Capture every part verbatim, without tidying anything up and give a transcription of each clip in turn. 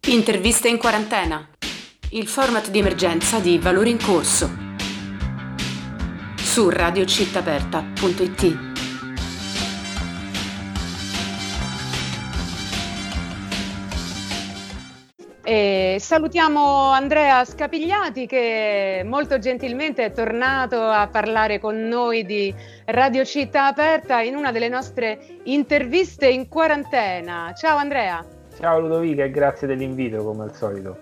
Interviste in quarantena, il format di emergenza di Valore in Corso su radio città aperta punto it. E salutiamo Andrea Scapigliati che molto gentilmente è tornato a parlare con noi di Radio Città Aperta in una delle nostre interviste in quarantena. Ciao Andrea. Ciao Ludovica e grazie dell'invito come al solito.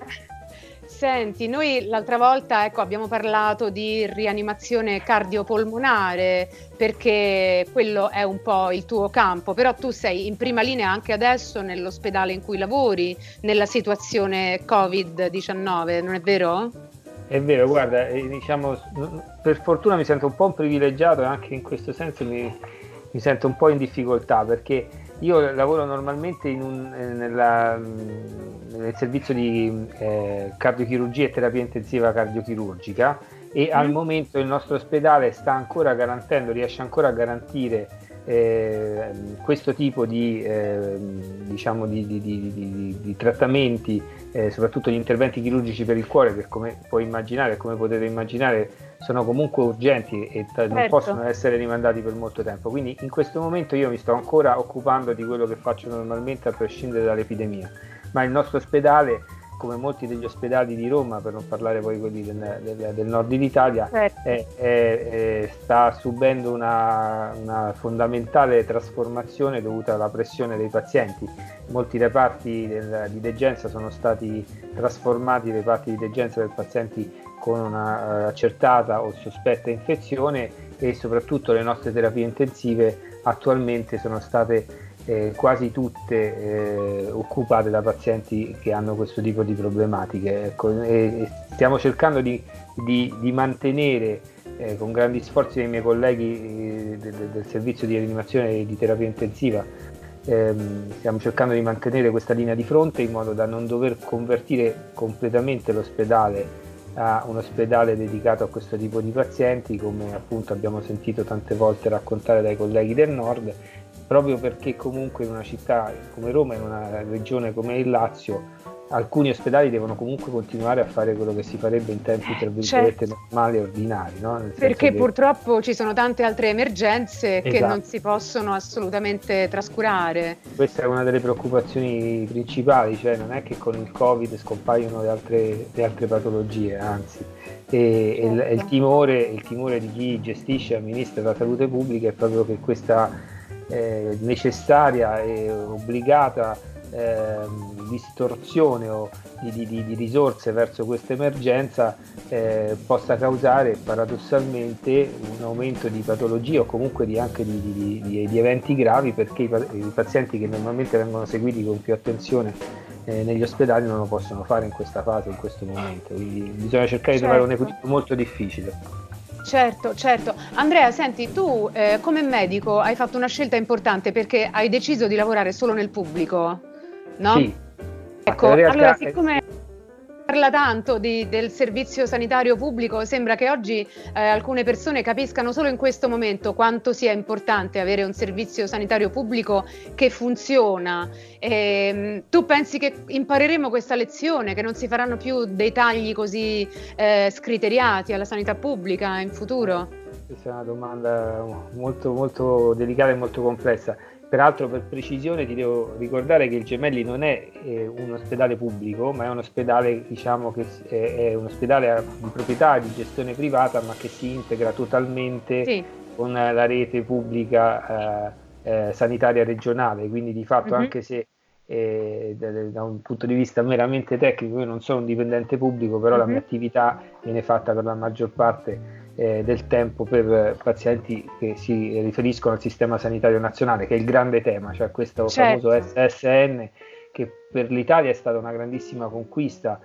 Senti, noi l'altra volta ecco, abbiamo parlato di rianimazione cardiopolmonare perché quello è un po' il tuo campo, però tu sei in prima linea anche adesso nell'ospedale in cui lavori, nella situazione covid diciannove, non è vero? È vero, guarda, diciamo, per fortuna mi sento un po' un privilegiato e anche in questo senso mi, mi sento un po' in difficoltà perché io lavoro normalmente in un, nella, nel servizio di eh, cardiochirurgia e terapia intensiva cardiochirurgica e mm. al momento il nostro ospedale sta ancora garantendo, riesce ancora a garantire eh, questo tipo di, eh, diciamo di, di, di, di, di trattamenti, eh, soprattutto gli interventi chirurgici per il cuore che come puoi immaginare, come potete immaginare sono comunque urgenti e t- non Certo. possono essere rimandati per molto tempo, quindi in questo momento io mi sto ancora occupando di quello che faccio normalmente a prescindere dall'epidemia, ma il nostro ospedale, come molti degli ospedali di Roma, per non parlare poi quelli del, del, del nord d'Italia, Certo. è, è, è, sta subendo una, una fondamentale trasformazione dovuta alla pressione dei pazienti. Molti reparti del, di degenza sono stati trasformati in reparti di degenza per pazienti con una uh, accertata o sospetta infezione e soprattutto le nostre terapie intensive attualmente sono state eh, quasi tutte eh, occupate da pazienti che hanno questo tipo di problematiche. Ecco, e, e stiamo cercando di, di, di mantenere eh, con grandi sforzi dei miei colleghi eh, del, del servizio di rianimazione e di terapia intensiva ehm, stiamo cercando di mantenere questa linea di fronte in modo da non dover convertire completamente l'ospedale a un ospedale dedicato a questo tipo di pazienti, come appunto abbiamo sentito tante volte raccontare dai colleghi del nord, proprio perché comunque in una città come Roma, in una regione come il Lazio, alcuni ospedali devono comunque continuare a fare quello che si farebbe in tempi tra virgolette Certo. normali e ordinari, no? Nel Perché che... purtroppo ci sono tante altre emergenze esatto. che non si possono assolutamente trascurare. Questa è una delle preoccupazioni principali, cioè non è che con il Covid scompaiono le altre, le altre patologie, anzi, e, certo. e il, il, timore, il timore di chi gestisce e amministra la salute pubblica è proprio che questa eh, necessaria e obbligata eh, distorsione o di, di, di risorse verso questa emergenza eh, possa causare paradossalmente un aumento di patologie o comunque di, anche di, di, di, di eventi gravi, perché i, i pazienti che normalmente vengono seguiti con più attenzione eh, negli ospedali non lo possono fare in questa fase, in questo momento, quindi bisogna cercare certo. di trovare un equilibrio molto difficile. Certo, certo. Andrea, senti, tu eh, come medico hai fatto una scelta importante perché hai deciso di lavorare solo nel pubblico, no? Sì. Ecco, realtà, allora siccome parla tanto di, del servizio sanitario pubblico, sembra che oggi eh, alcune persone capiscano solo in questo momento quanto sia importante avere un servizio sanitario pubblico che funziona. E, tu pensi che impareremo questa lezione, che non si faranno più dei tagli così eh, scriteriati alla sanità pubblica in futuro? Questa è una domanda molto, molto delicata e molto complessa. Peraltro, per precisione ti devo ricordare che il Gemelli non è eh, un ospedale pubblico, ma è un ospedale, diciamo che è, è un ospedale di proprietà di gestione privata, ma che si integra totalmente sì. con la rete pubblica eh, eh, sanitaria regionale, quindi di fatto mm-hmm. anche se eh, da, da un punto di vista meramente tecnico io non sono un dipendente pubblico, però mm-hmm. la mia attività viene fatta per la maggior parte Eh, del tempo per pazienti che si riferiscono al sistema sanitario nazionale, che è il grande tema, cioè questo certo. famoso S S N che per l'Italia è stata una grandissima conquista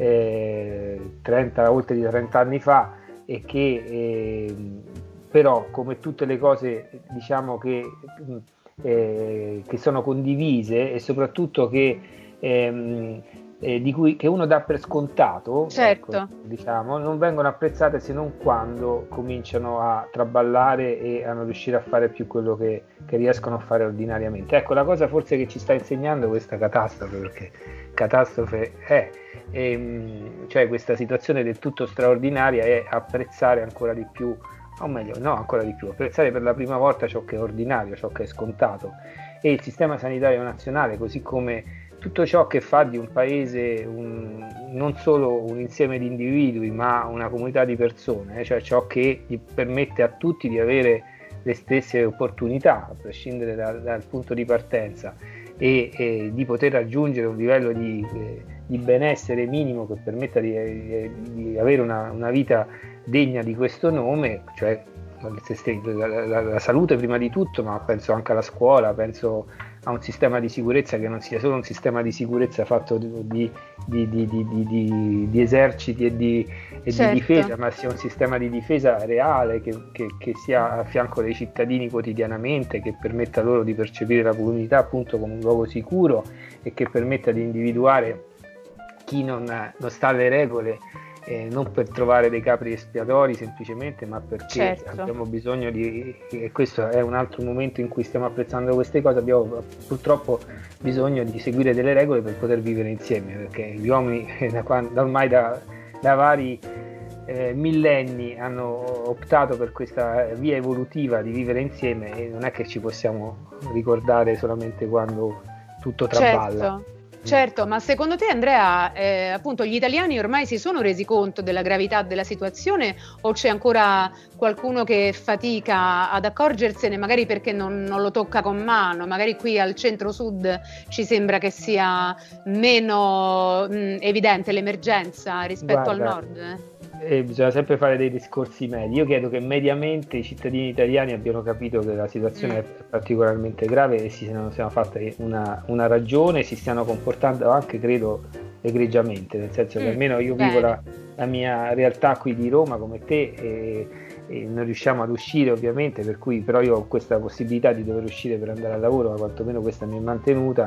eh, trenta, oltre di trenta anni fa e che eh, però come tutte le cose diciamo che, eh, che sono condivise e soprattutto che ehm, eh, di cui, che uno dà per scontato, certo. ecco, diciamo, non vengono apprezzate se non quando cominciano a traballare e a non riuscire a fare più quello che, che riescono a fare ordinariamente. Ecco, la cosa forse che ci sta insegnando questa catastrofe, perché catastrofe è, ehm, cioè questa situazione del tutto straordinaria, è apprezzare ancora di più, o meglio, no, ancora di più, apprezzare per la prima volta ciò che è ordinario, ciò che è scontato. E il sistema sanitario nazionale, così come tutto ciò che fa di un paese un, non solo un insieme di individui, ma una comunità di persone, cioè ciò che gli permette a tutti di avere le stesse opportunità, a prescindere da, dal punto di partenza, e, e di poter raggiungere un livello di, eh, di benessere minimo che permetta di, di, di avere una, una vita degna di questo nome, cioè la, la, la salute prima di tutto, ma penso anche alla scuola, penso a un sistema di sicurezza che non sia solo un sistema di sicurezza fatto di, di, di, di, di, di, di eserciti e, di, e certo. di difesa, ma sia un sistema di difesa reale che, che, che sia a fianco dei cittadini quotidianamente, che permetta loro di percepire la comunità appunto come un luogo sicuro e che permetta di individuare chi non, non sta alle regole. Eh, non per trovare dei capri espiatori semplicemente, ma perché certo. abbiamo bisogno di, e questo è un altro momento in cui stiamo apprezzando queste cose, abbiamo purtroppo bisogno di seguire delle regole per poter vivere insieme, perché gli uomini da quando, ormai da, da vari eh, millenni hanno optato per questa via evolutiva di vivere insieme, e non è che ci possiamo ricordare solamente quando tutto traballa. Certo. Certo, ma secondo te, Andrea, eh, appunto gli italiani ormai si sono resi conto della gravità della situazione, o c'è ancora qualcuno che fatica ad accorgersene, magari perché non, non lo tocca con mano? Magari qui al centro-sud ci sembra che sia meno mh, evidente l'emergenza rispetto Guarda, al nord. Eh? E bisogna sempre fare dei discorsi medi. Io credo che mediamente i cittadini italiani abbiano capito che la situazione Mm. è particolarmente grave e si siano, siano fatte una, una ragione e si stiano comportando anche, credo, egregiamente, nel senso che Mm, almeno io bene. vivo la, la mia realtà qui di Roma come te, e, e non riusciamo ad uscire ovviamente, per cui però io ho questa possibilità di dover uscire per andare al lavoro, ma quantomeno questa mi è mantenuta,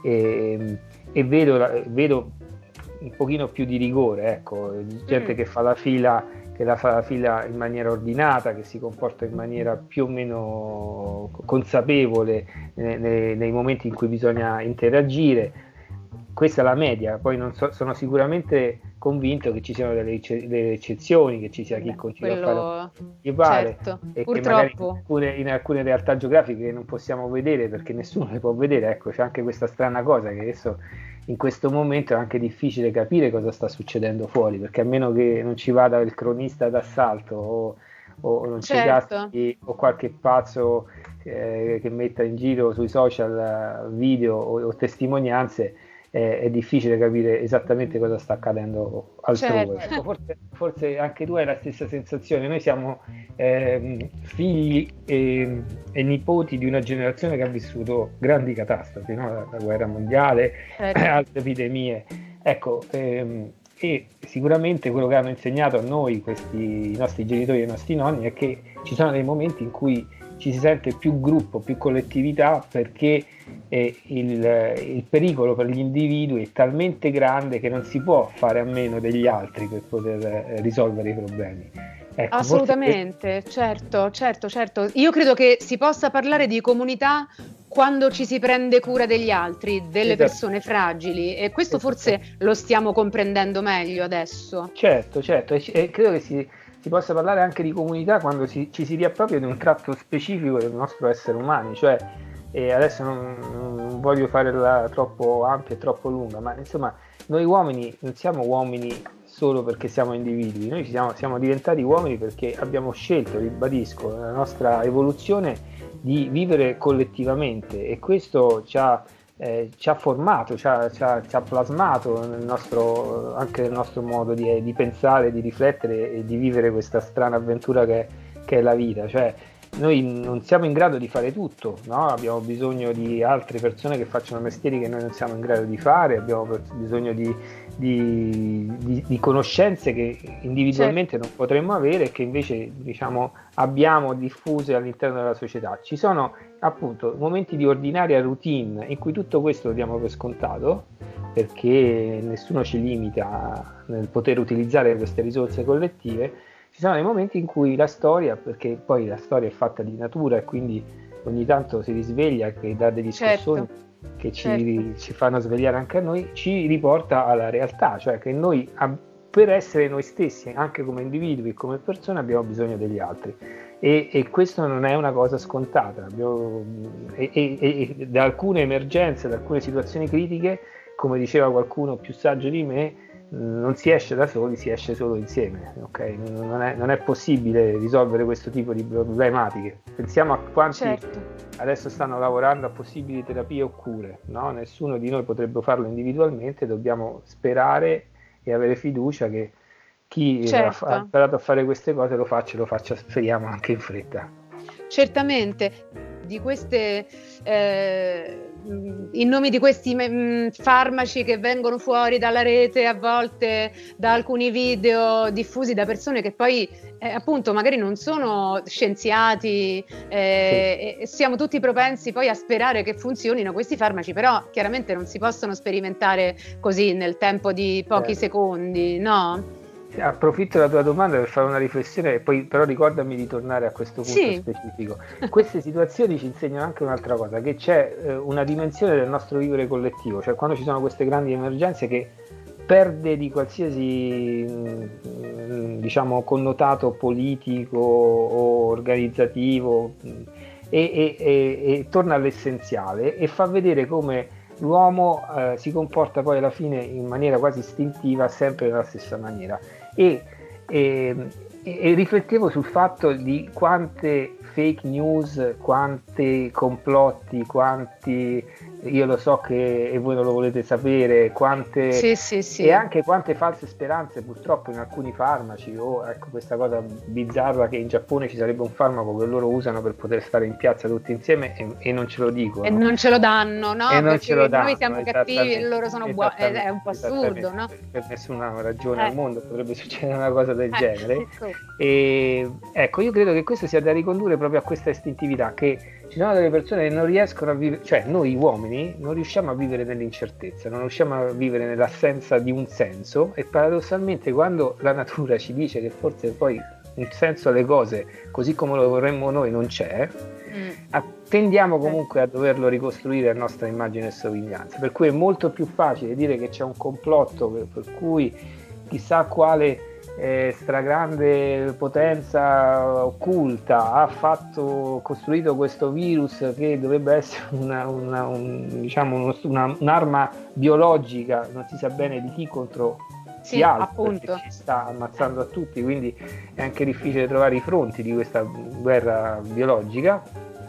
e, e vedo, la- vedo un pochino più di rigore, ecco, gente Mm. che fa la fila, che la fa la fila in maniera ordinata, che si comporta in maniera più o meno consapevole nei, nei- nei momenti in cui bisogna interagire. Questa è la media, poi non so, sono sicuramente convinto che ci siano delle, ecce- delle eccezioni, che ci sia chi Beh, continua a quello fare gli pare, certo, e che magari in purtroppo. alcune, in alcune realtà geografiche non possiamo vedere perché nessuno le può vedere. Ecco, c'è anche questa strana cosa che adesso in questo momento è anche difficile capire cosa sta succedendo fuori, perché a meno che non ci vada il cronista d'assalto o, o non ci Certo. caschi, o qualche pazzo eh, che metta in giro sui social eh, video o, o testimonianze, eh, è difficile capire esattamente cosa sta accadendo altrove. Certo. Ecco, forse, forse anche tu hai la stessa sensazione. Noi siamo ehm, figli e, e nipoti di una generazione che ha vissuto grandi catastrofi, no? La, la guerra mondiale, Certo. altre epidemie. Ecco, ehm, e sicuramente quello che hanno insegnato a noi questi, i nostri genitori e i nostri nonni è che ci sono dei momenti in cui ci si sente più gruppo, più collettività, perché eh, il, il pericolo per gli individui è talmente grande che non si può fare a meno degli altri per poter eh, risolvere i problemi. Ecco, Assolutamente, forse... certo, certo, certo. Io credo che si possa parlare di comunità quando ci si prende cura degli altri, delle Esatto. persone fragili, e questo Esatto. forse lo stiamo comprendendo meglio adesso. Certo, certo, e, e credo che si, si possa parlare anche di comunità quando si, ci si riappropria di un tratto specifico del nostro essere umano, cioè, e adesso non, non voglio farla troppo ampia e troppo lunga, ma insomma, noi uomini non siamo uomini solo perché siamo individui, noi siamo, siamo diventati uomini perché abbiamo scelto, ribadisco, nella nostra evoluzione di vivere collettivamente, e questo ci ha, eh, ci ha formato, ci ha, ci ha, ci ha plasmato nel nostro, anche nel nostro modo di, di pensare, di riflettere e di vivere questa strana avventura che, che è la vita. Cioè, noi non siamo in grado di fare tutto, no? Abbiamo bisogno di altre persone che facciano mestieri che noi non siamo in grado di fare, abbiamo bisogno di, di, di, di conoscenze che individualmente certo. non potremmo avere e che invece, diciamo, abbiamo diffuse all'interno della società. Ci sono appunto momenti di ordinaria routine in cui tutto questo lo diamo per scontato, perché nessuno ci limita nel poter utilizzare queste risorse collettive, ci sono dei momenti in cui la storia, perché poi la storia è fatta di natura e quindi ogni tanto si risveglia, che dà degli scossoni, certo, che ci, certo. ci fanno svegliare anche a noi, ci riporta alla realtà, cioè che noi per essere noi stessi, anche come individui e come persone, abbiamo bisogno degli altri. E, e questo non è una cosa scontata. Abbiamo, e, e, e da alcune emergenze, da alcune situazioni critiche, come diceva qualcuno più saggio di me, non si esce da soli, si esce solo insieme, okay? Non è, non è possibile risolvere questo tipo di problematiche. Pensiamo a quanti certo. adesso stanno lavorando a possibili terapie o cure, no? Nessuno di noi potrebbe farlo individualmente, dobbiamo sperare e avere fiducia che chi certo. ha imparato a fare queste cose lo faccia e lo faccia, speriamo, anche in fretta. Certamente. Di queste eh, in nome di questi mh, farmaci che vengono fuori dalla rete, a volte da alcuni video diffusi da persone che poi eh, appunto magari non sono scienziati, eh, sì. e siamo tutti propensi poi a sperare che funzionino questi farmaci, però chiaramente non si possono sperimentare così nel tempo di pochi certo. secondi, no? Approfitto della tua domanda per fare una riflessione e poi però ricordami di tornare a questo punto sì. specifico. Queste situazioni ci insegnano anche un'altra cosa, che c'è eh, una dimensione del nostro vivere collettivo, cioè quando ci sono queste grandi emergenze che perde di qualsiasi mh, diciamo connotato politico o organizzativo mh, e, e, e, e torna all'essenziale e fa vedere come l'uomo eh, si comporta poi alla fine in maniera quasi istintiva, sempre nella stessa maniera. E, e, e riflettevo sul fatto di quante fake news, quanti complotti, quanti, io lo so che e voi non lo volete sapere, quante sì, sì, sì. e anche quante false speranze purtroppo in alcuni farmaci, o ecco questa cosa bizzarra che in Giappone ci sarebbe un farmaco che loro usano per poter stare in piazza tutti insieme e, e non ce lo dicono. E non ce lo danno, no? E non ce lo danno, noi siamo cattivi e loro sono buoni, è un po' assurdo, no? Per nessuna ragione eh. al mondo potrebbe succedere una cosa del eh, genere. Ecco. E ecco, io credo che questo sia da ricondurre proprio a questa istintività, che ci sono delle persone che non riescono a vivere, cioè noi uomini non riusciamo a vivere nell'incertezza, non riusciamo a vivere nell'assenza di un senso, e paradossalmente quando la natura ci dice che forse poi un senso alle cose così come lo vorremmo noi non c'è, mm. tendiamo comunque a doverlo ricostruire a nostra immagine e somiglianza, per cui è molto più facile dire che c'è un complotto per, per cui chissà quale Eh, stragrande potenza occulta ha fatto costruito questo virus che dovrebbe essere una, una, un, diciamo uno, una, un'arma biologica, non si sa bene di chi contro chi sì, altro, appunto. Ci sta ammazzando a tutti, quindi è anche difficile trovare i fronti di questa guerra biologica.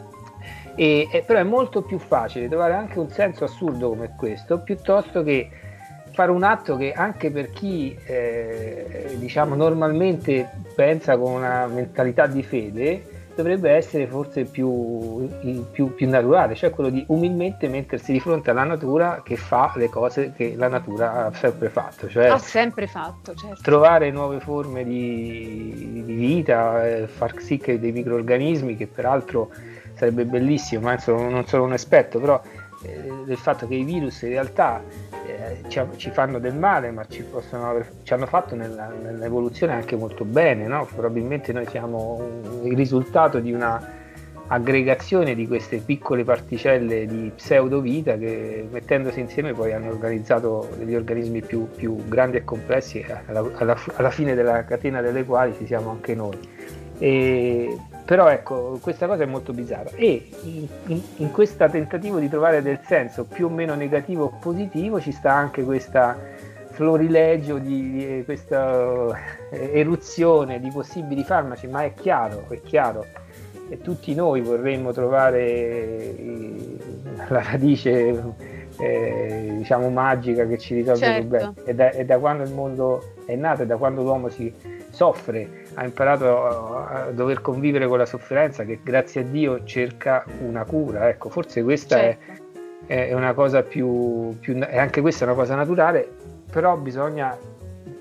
E, e, però è molto più facile trovare anche un senso assurdo come questo, piuttosto che fare un atto che anche per chi eh, diciamo normalmente pensa con una mentalità di fede dovrebbe essere forse più, più, più naturale, cioè quello di umilmente mettersi di fronte alla natura che fa le cose che la natura ha sempre fatto, cioè ha sempre fatto, certo. Trovare nuove forme di, di vita, eh, far sì che dei microrganismi, che peraltro sarebbe bellissimo, ma insomma, non sono un esperto, però eh, del fatto che i virus in realtà eh, ci, ci fanno del male, ma ci, possono aver, ci hanno fatto nella, nell'evoluzione anche molto bene, no? Probabilmente noi siamo un, il risultato di una aggregazione di queste piccole particelle di pseudovita che mettendosi insieme poi hanno organizzato degli organismi più, più grandi e complessi, alla, alla, alla fine della catena delle quali ci siamo anche noi. E, però ecco, questa cosa è molto bizzarra e in, in, in questo tentativo di trovare del senso più o meno negativo o positivo ci sta anche questa florilegio di, di questa eruzione di possibili farmaci, ma è chiaro, è chiaro e tutti noi vorremmo trovare la radice eh, diciamo magica che ci risolve certo. i problemi. E da, e da quando il mondo è nato e da quando l'uomo si soffre, ha imparato a, a dover convivere con la sofferenza, che grazie a Dio cerca una cura. Ecco, forse questa certo. è, è una cosa più, più, e anche questa è una cosa naturale, però bisogna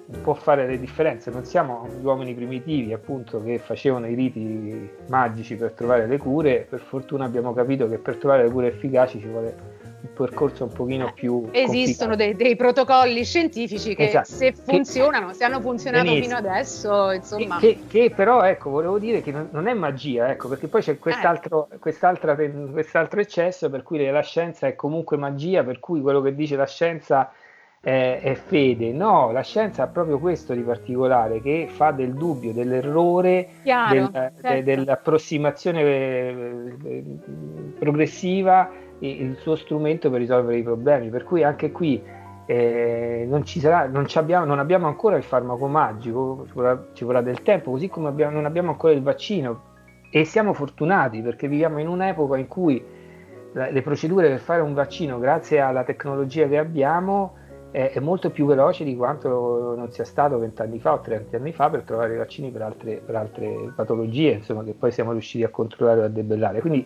può fare le differenze. Non siamo gli uomini primitivi, appunto, che facevano i riti magici per trovare le cure. Per fortuna abbiamo capito che per trovare le cure efficaci ci vuole un percorso un pochino più esistono dei, complicato. dei protocolli scientifici che Esatto. se funzionano, che, se hanno funzionato benissimo. fino adesso, insomma. Che, che però, ecco, volevo dire che non, non è magia, ecco, perché poi c'è quest'altro, quest'altra, quest'altro eccesso per cui la scienza è comunque magia, per cui quello che dice la scienza è, è fede. No, la scienza ha proprio questo di particolare, che fa del dubbio, dell'errore, Chiaro, del, de, certo. dell'approssimazione eh, progressiva il suo strumento per risolvere i problemi. Per cui anche qui eh, non ci sarà, non, ci abbiamo, non abbiamo ancora il farmaco magico, ci vorrà, ci vorrà del tempo, così come abbiamo, non abbiamo ancora il vaccino, e siamo fortunati perché viviamo in un'epoca in cui la, le procedure per fare un vaccino, grazie alla tecnologia che abbiamo, è, è molto più veloce di quanto non sia stato vent'anni fa o trenta anni fa per trovare i vaccini per altre, per altre patologie, insomma, che poi siamo riusciti a controllare o a debellare. Quindi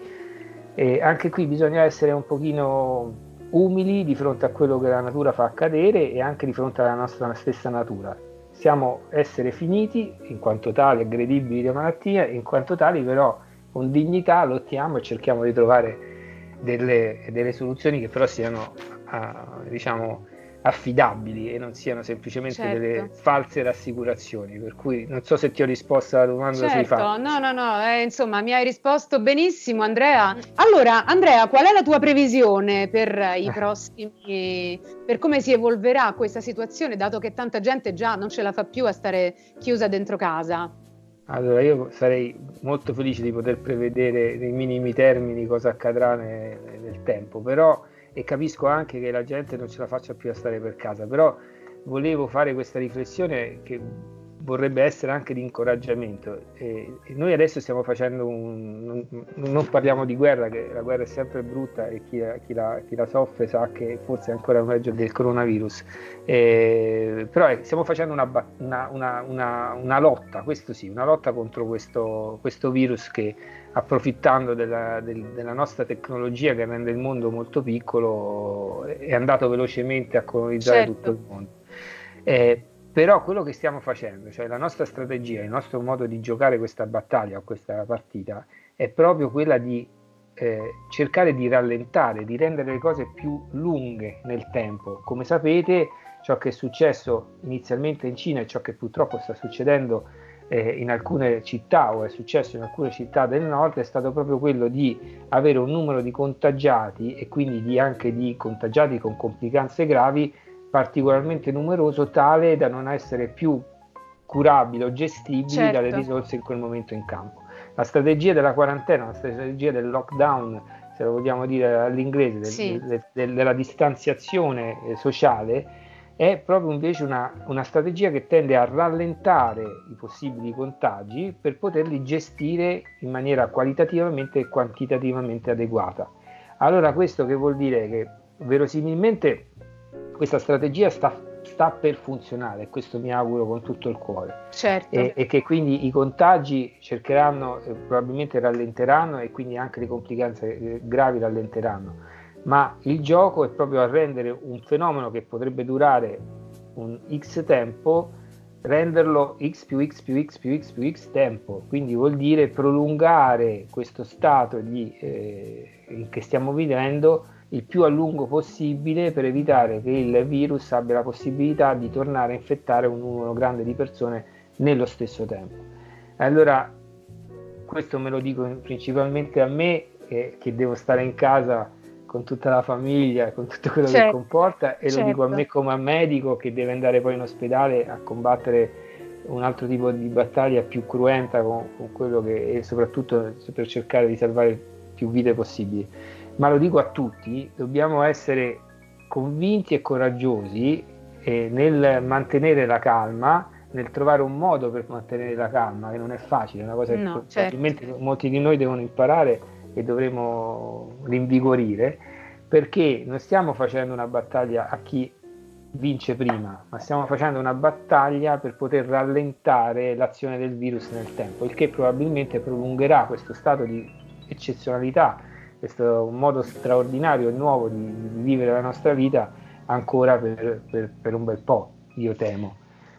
E anche qui bisogna essere un pochino umili di fronte a quello che la natura fa accadere e anche di fronte alla nostra stessa natura. Siamo esseri finiti, in quanto tali aggredibili da malattia, in quanto tali però con dignità lottiamo e cerchiamo di trovare delle, delle soluzioni che però siano uh, diciamo affidabili e non siano semplicemente certo. delle false rassicurazioni. Per cui non so se ti ho risposto alla domanda certo, sui fatti. No, no, no, eh, insomma mi hai risposto benissimo, Andrea. Allora, Andrea, qual è la tua previsione per i prossimi, per come si evolverà questa situazione, dato che tanta gente già non ce la fa più a stare chiusa dentro casa? Allora, io sarei molto felice di poter prevedere nei minimi termini cosa accadrà nel, nel tempo, però, e capisco anche che la gente non ce la faccia più a stare per casa, però volevo fare questa riflessione che vorrebbe essere anche di incoraggiamento. E, e noi adesso stiamo facendo un... Non, non parliamo di guerra, che la guerra è sempre brutta e chi, chi, la, chi la soffre sa che forse è ancora peggio del coronavirus. Eh, però eh, stiamo facendo una, una, una, una, una lotta, questo sì, una lotta contro questo, questo virus che, approfittando della, del, della nostra tecnologia che rende il mondo molto piccolo, è andato velocemente a colonizzare certo. tutto il mondo. Eh, però quello che stiamo facendo, cioè la nostra strategia, il nostro modo di giocare questa battaglia o questa partita, è proprio quella di eh, cercare di rallentare, di rendere le cose più lunghe nel tempo. Come sapete, ciò che è successo inizialmente in Cina e ciò che purtroppo sta succedendo eh, in alcune città o è successo in alcune città del nord è stato proprio quello di avere un numero di contagiati e quindi di anche di contagiati con complicanze gravi particolarmente numeroso, tale da non essere più curabili o gestibili certo. dalle risorse in quel momento in campo. La strategia della quarantena, la strategia del lockdown, se lo vogliamo dire all'inglese, del, sì. del, del, della distanziazione sociale, è proprio invece una, una strategia che tende a rallentare i possibili contagi per poterli gestire in maniera qualitativamente e quantitativamente adeguata. Allora questo che vuol dire? Che verosimilmente questa strategia sta, sta per funzionare, questo mi auguro con tutto il cuore, certo. e, e che quindi i contagi cercheranno, eh, probabilmente rallenteranno e quindi anche le complicanze eh, gravi rallenteranno, ma il gioco è proprio a rendere un fenomeno che potrebbe durare un X tempo, renderlo X più X più X più X più X tempo, quindi vuol dire prolungare questo stato di, eh, che stiamo vivendo il più a lungo possibile per evitare che il virus abbia la possibilità di tornare a infettare un numero grande di persone nello stesso tempo. Allora, questo me lo dico principalmente a me, eh, che devo stare in casa con tutta la famiglia, con tutto quello certo. che comporta, e certo. lo dico a me come a medico che deve andare poi in ospedale a combattere un altro tipo di battaglia più cruenta con, con quello che, e soprattutto per cercare di salvare più vite possibili. Ma lo dico a tutti, dobbiamo essere convinti e coraggiosi eh, nel mantenere la calma, nel trovare un modo per mantenere la calma, che non è facile, è una cosa no, che certo. probabilmente molti di noi devono imparare e dovremo rinvigorire, perché non stiamo facendo una battaglia a chi vince prima, ma stiamo facendo una battaglia per poter rallentare l'azione del virus nel tempo, il che probabilmente prolungherà questo stato di eccezionalità, questo modo straordinario e nuovo di, di vivere la nostra vita ancora per, per, per un bel po', io temo.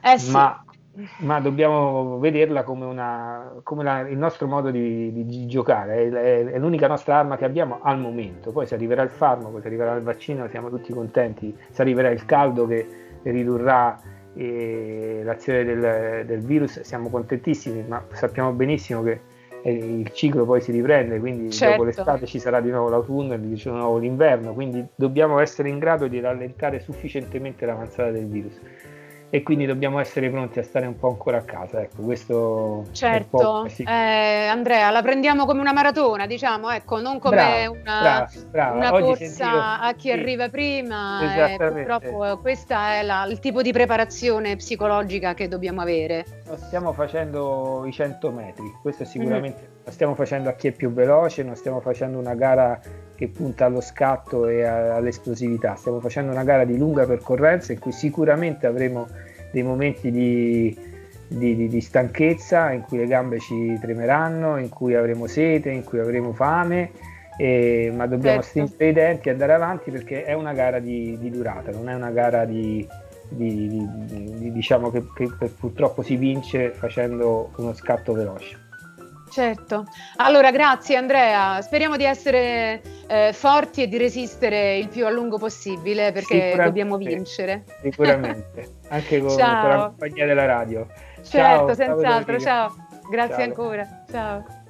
Eh sì. ma, ma dobbiamo vederla come, una, come la- il nostro modo di, di- di giocare, è, è- è l'unica nostra arma che abbiamo al momento. Poi se arriverà il farmaco, se arriverà il vaccino, siamo tutti contenti, se arriverà il caldo che ridurrà eh, l'azione del, del virus, siamo contentissimi, ma sappiamo benissimo che eh, il ciclo poi si riprende, quindi dopo Certo. l'estate ci sarà di nuovo l'autunno e di nuovo l'inverno, quindi dobbiamo essere in grado di rallentare sufficientemente l'avanzata del virus e quindi dobbiamo essere pronti a stare un po' ancora a casa. Ecco, questo Certo, è un po', sì. eh, Andrea, la prendiamo come una maratona, diciamo, ecco, non come Brava, una, brava, brava. una Oggi corsa sentivo, a chi sì, arriva prima. E esattamente. purtroppo eh, questa è la- il tipo di preparazione psicologica che dobbiamo avere. Non stiamo facendo i cento metri, questo sicuramente lo stiamo facendo a chi è più veloce, non stiamo facendo una gara che punta allo scatto e a- all'esplosività, stiamo facendo una gara di lunga percorrenza in cui sicuramente avremo dei momenti di, di- di- di stanchezza, in cui le gambe ci tremeranno, in cui avremo sete, in cui avremo fame, e- ma dobbiamo Certo. stringere i denti e andare avanti perché è una gara di, di durata, non è una gara di di, di- di- diciamo che, che- che purtroppo si vince facendo uno scatto veloce. Certo. Allora, grazie Andrea. Speriamo di essere eh, forti e di resistere il più a lungo possibile perché Sicuramente, dobbiamo vincere. sicuramente, anche con, con la Ciao. compagnia della radio. Certo, Ciao, ciao senz'altro. Federica. Ciao. Grazie Ciao. ancora. Ciao.